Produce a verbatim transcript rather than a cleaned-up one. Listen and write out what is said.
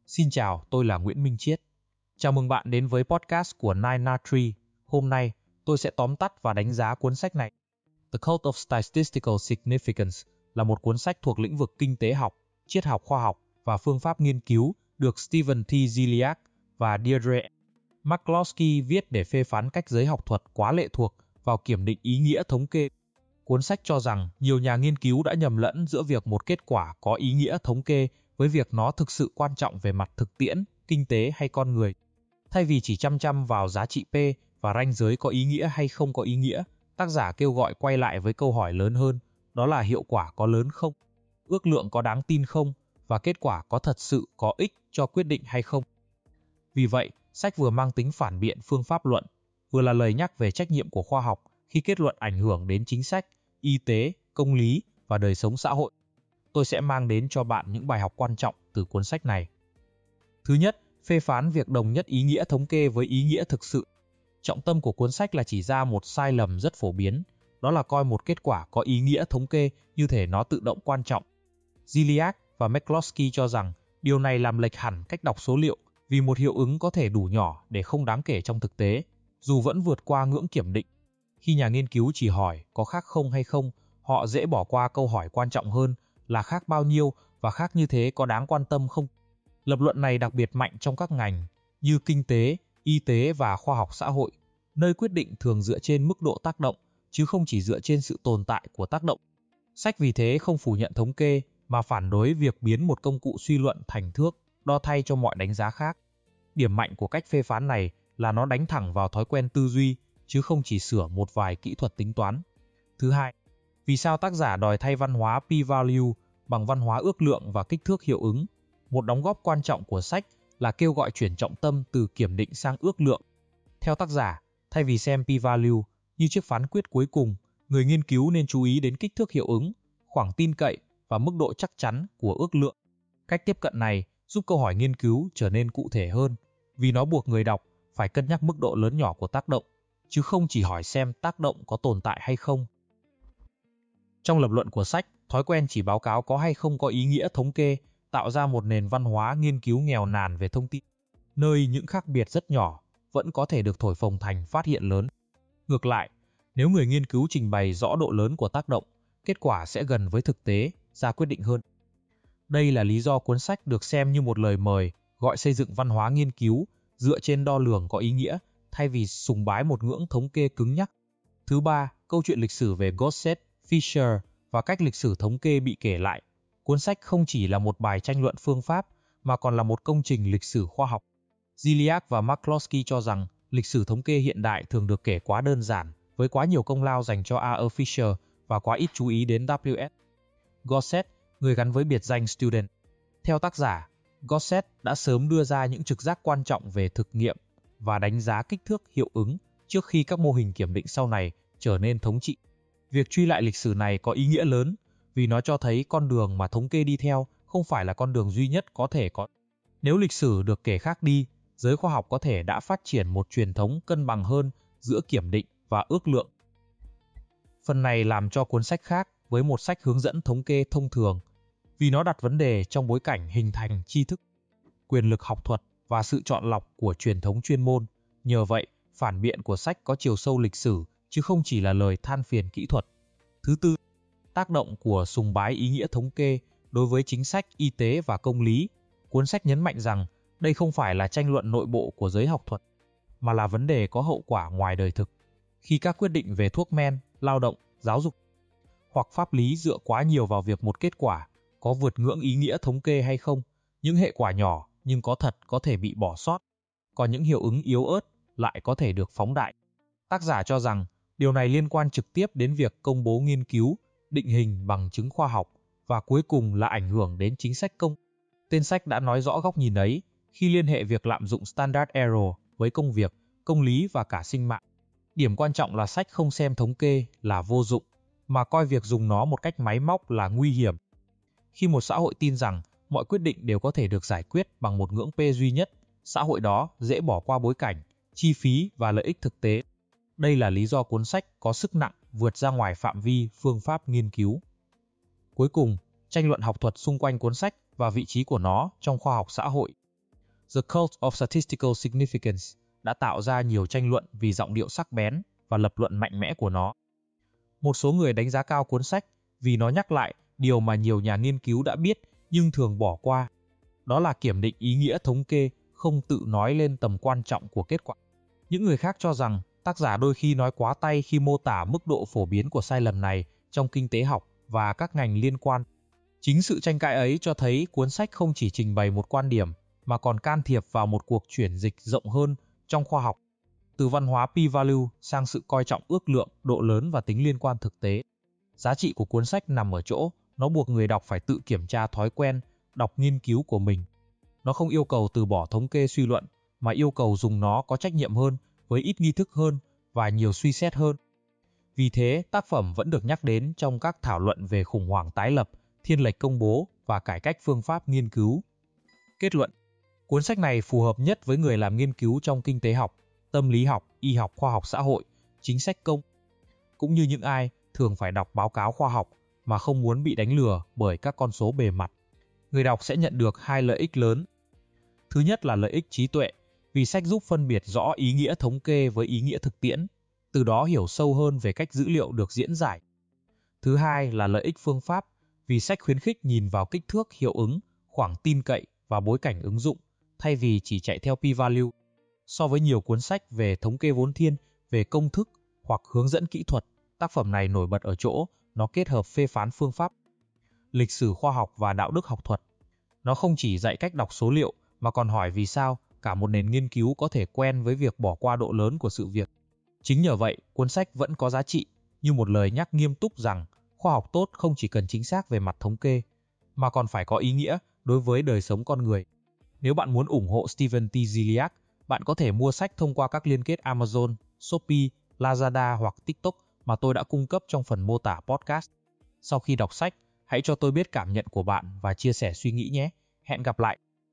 Xin chào, tôi là Nguyễn Minh Chiết. Chào mừng bạn đến với podcast của Nine Na Tree. Hôm nay, tôi sẽ tóm tắt và đánh giá cuốn sách này. The Cult of Statistical Significance là một cuốn sách thuộc lĩnh vực kinh tế học, triết học khoa học và phương pháp nghiên cứu được Stephen T. Ziliak và Deirdre McCloskey viết để phê phán cách giới học thuật quá lệ thuộc vào kiểm định ý nghĩa thống kê. Cuốn sách cho rằng nhiều nhà nghiên cứu đã nhầm lẫn giữa việc một kết quả có ý nghĩa thống kê với việc nó thực sự quan trọng về mặt thực tiễn, kinh tế hay con người. Thay vì chỉ chăm chăm vào giá trị P và ranh giới có ý nghĩa hay không có ý nghĩa, tác giả kêu gọi quay lại với câu hỏi lớn hơn, đó là hiệu quả có lớn không, ước lượng có đáng tin không, và kết quả có thật sự có ích cho quyết định hay không. Vì vậy, sách vừa mang tính phản biện phương pháp luận, vừa là lời nhắc về trách nhiệm của khoa học khi kết luận ảnh hưởng đến chính sách, y tế, công lý và đời sống xã hội. Tôi sẽ mang đến cho bạn những bài học quan trọng từ cuốn sách này. Thứ nhất, phê phán việc đồng nhất ý nghĩa thống kê với ý nghĩa thực sự. Trọng tâm của cuốn sách là chỉ ra một sai lầm rất phổ biến, đó là coi một kết quả có ý nghĩa thống kê như thể nó tự động quan trọng. Ziliak và McCloskey cho rằng điều này làm lệch hẳn cách đọc số liệu, vì một hiệu ứng có thể đủ nhỏ để không đáng kể trong thực tế, dù vẫn vượt qua ngưỡng kiểm định. Khi nhà nghiên cứu chỉ hỏi có khác không hay không, họ dễ bỏ qua câu hỏi quan trọng hơn là khác bao nhiêu và khác như thế có đáng quan tâm không. Lập luận này đặc biệt mạnh trong các ngành như kinh tế, y tế và khoa học xã hội, nơi quyết định thường dựa trên mức độ tác động, chứ không chỉ dựa trên sự tồn tại của tác động. Sách vì thế không phủ nhận thống kê, mà phản đối việc biến một công cụ suy luận thành thước, đo thay cho mọi đánh giá khác. Điểm mạnh của cách phê phán này là nó đánh thẳng vào thói quen tư duy, chứ không chỉ sửa một vài kỹ thuật tính toán. Thứ hai, vì sao tác giả đòi thay văn hóa p-value bằng văn hóa ước lượng và kích thước hiệu ứng? Một đóng góp quan trọng của sách là kêu gọi chuyển trọng tâm từ kiểm định sang ước lượng. Theo tác giả, thay vì xem p-value như chiếc phán quyết cuối cùng, người nghiên cứu nên chú ý đến kích thước hiệu ứng, khoảng tin cậy và mức độ chắc chắn của ước lượng. Cách tiếp cận này giúp câu hỏi nghiên cứu trở nên cụ thể hơn, vì nó buộc người đọc phải cân nhắc mức độ lớn nhỏ của tác động, chứ không chỉ hỏi xem tác động có tồn tại hay không. Trong lập luận của sách, thói quen chỉ báo cáo có hay không có ý nghĩa thống kê tạo ra một nền văn hóa nghiên cứu nghèo nàn về thông tin, nơi những khác biệt rất nhỏ vẫn có thể được thổi phồng thành phát hiện lớn. Ngược lại, nếu người nghiên cứu trình bày rõ độ lớn của tác động, kết quả sẽ gần với thực tế, ra quyết định hơn. Đây là lý do cuốn sách được xem như một lời mời gọi xây dựng văn hóa nghiên cứu dựa trên đo lường có ý nghĩa, thay vì sùng bái một ngưỡng thống kê cứng nhắc. Thứ ba, câu chuyện lịch sử về Gossett, Fisher và cách lịch sử thống kê bị kể lại. Cuốn sách không chỉ là một bài tranh luận phương pháp, mà còn là một công trình lịch sử khoa học. Ziliak và McCloskey cho rằng lịch sử thống kê hiện đại thường được kể quá đơn giản, với quá nhiều công lao dành cho A R Fisher và quá ít chú ý đến W S Gossett, người gắn với biệt danh Student. Theo tác giả, Gossett đã sớm đưa ra những trực giác quan trọng về thực nghiệm và đánh giá kích thước hiệu ứng trước khi các mô hình kiểm định sau này trở nên thống trị. Việc truy lại lịch sử này có ý nghĩa lớn, vì nó cho thấy con đường mà thống kê đi theo không phải là con đường duy nhất có thể có. Nếu lịch sử được kể khác đi, giới khoa học có thể đã phát triển một truyền thống cân bằng hơn giữa kiểm định và ước lượng. Phần này làm cho cuốn sách khác với một sách hướng dẫn thống kê thông thường, vì nó đặt vấn đề trong bối cảnh hình thành tri thức, quyền lực học thuật và sự chọn lọc của truyền thống chuyên môn. Nhờ vậy, phản biện của sách có chiều sâu lịch sử, chứ không chỉ là lời than phiền kỹ thuật. Thứ tư, tác động của sùng bái ý nghĩa thống kê đối với chính sách y tế và công lý. Cuốn sách nhấn mạnh rằng đây không phải là tranh luận nội bộ của giới học thuật, mà là vấn đề có hậu quả ngoài đời thực. Khi các quyết định về thuốc men, lao động, giáo dục hoặc pháp lý dựa quá nhiều vào việc một kết quả có vượt ngưỡng ý nghĩa thống kê hay không, những hệ quả nhỏ nhưng có thật có thể bị bỏ sót, còn những hiệu ứng yếu ớt lại có thể được phóng đại. Tác giả cho rằng điều này liên quan trực tiếp đến việc công bố nghiên cứu, định hình bằng chứng khoa học và cuối cùng là ảnh hưởng đến chính sách công. Tên sách đã nói rõ góc nhìn ấy khi liên hệ việc lạm dụng standard error với công việc, công lý và cả sinh mạng. Điểm quan trọng là sách không xem thống kê là vô dụng, mà coi việc dùng nó một cách máy móc là nguy hiểm. Khi một xã hội tin rằng mọi quyết định đều có thể được giải quyết bằng một ngưỡng P duy nhất, xã hội đó dễ bỏ qua bối cảnh, chi phí và lợi ích thực tế. Đây là lý do cuốn sách có sức nặng vượt ra ngoài phạm vi phương pháp nghiên cứu. Cuối cùng, tranh luận học thuật xung quanh cuốn sách và vị trí của nó trong khoa học xã hội. The Cult of Statistical Significance đã tạo ra nhiều tranh luận vì giọng điệu sắc bén và lập luận mạnh mẽ của nó. Một số người đánh giá cao cuốn sách vì nó nhắc lại điều mà nhiều nhà nghiên cứu đã biết nhưng thường bỏ qua. Đó là kiểm định ý nghĩa thống kê không tự nói lên tầm quan trọng của kết quả. Những người khác cho rằng tác giả đôi khi nói quá tay khi mô tả mức độ phổ biến của sai lầm này trong kinh tế học và các ngành liên quan. Chính sự tranh cãi ấy cho thấy cuốn sách không chỉ trình bày một quan điểm mà còn can thiệp vào một cuộc chuyển dịch rộng hơn trong khoa học, từ văn hóa p-value sang sự coi trọng ước lượng, độ lớn và tính liên quan thực tế. Giá trị của cuốn sách nằm ở chỗ nó buộc người đọc phải tự kiểm tra thói quen đọc nghiên cứu của mình. Nó không yêu cầu từ bỏ thống kê suy luận, mà yêu cầu dùng nó có trách nhiệm hơn, với ít nghi thức hơn và nhiều suy xét hơn. Vì thế, tác phẩm vẫn được nhắc đến trong các thảo luận về khủng hoảng tái lập, thiên lệch công bố và cải cách phương pháp nghiên cứu. Kết luận: cuốn sách này phù hợp nhất với người làm nghiên cứu trong kinh tế học, tâm lý học, y học, khoa học xã hội, chính sách công, cũng như những ai thường phải đọc báo cáo khoa học mà không muốn bị đánh lừa bởi các con số bề mặt. Người đọc sẽ nhận được hai lợi ích lớn. Thứ nhất là lợi ích trí tuệ, vì sách giúp phân biệt rõ ý nghĩa thống kê với ý nghĩa thực tiễn, từ đó hiểu sâu hơn về cách dữ liệu được diễn giải. Thứ hai là lợi ích phương pháp, vì sách khuyến khích nhìn vào kích thước hiệu ứng, khoảng tin cậy và bối cảnh ứng dụng, thay vì chỉ chạy theo p-value. So với nhiều cuốn sách về thống kê vốn thiên, về công thức hoặc hướng dẫn kỹ thuật, tác phẩm này nổi bật ở chỗ nó kết hợp phê phán phương pháp, lịch sử khoa học và đạo đức học thuật. Nó không chỉ dạy cách đọc số liệu mà còn hỏi vì sao cả một nền nghiên cứu có thể quen với việc bỏ qua độ lớn của sự việc. Chính nhờ vậy, cuốn sách vẫn có giá trị như một lời nhắc nghiêm túc rằng khoa học tốt không chỉ cần chính xác về mặt thống kê, mà còn phải có ý nghĩa đối với đời sống con người. Nếu bạn muốn ủng hộ Steven T. Ziliak, bạn có thể mua sách thông qua các liên kết Amazon, Shopee, Lazada hoặc TikTok mà tôi đã cung cấp trong phần mô tả podcast. Sau khi đọc sách, hãy cho tôi biết cảm nhận của bạn và chia sẻ suy nghĩ nhé. Hẹn gặp lại!